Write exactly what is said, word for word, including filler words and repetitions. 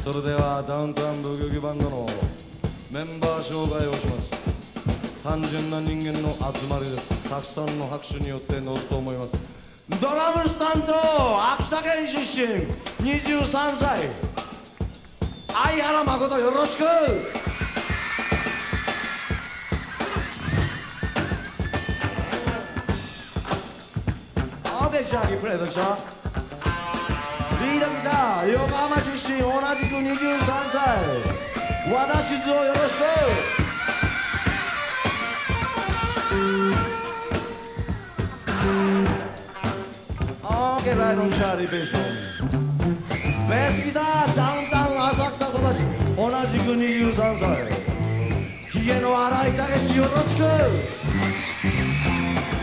それではダウンタウンブギウギバンドのメンバー紹介をします。単純な人間の集まりです。たくさんの拍手によって乗ると思います。ドラムス担当、秋田県出身、にじゅうさんさい、相原誠、よろしく。オーケー、ジャーキープレイでしょ。リードギター、横浜出身、同じくにじゅうさんさい、和田静雄、よろしく。オーケー、ライドンチャーリー・ベースン。ベースギター、ダウンタウン浅草育ち、同じくにじゅうさんさい、ヒゲの荒井武、よろしく。